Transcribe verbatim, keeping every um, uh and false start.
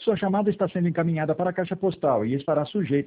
sua chamada está sendo encaminhada para a caixa postal e estará sujeita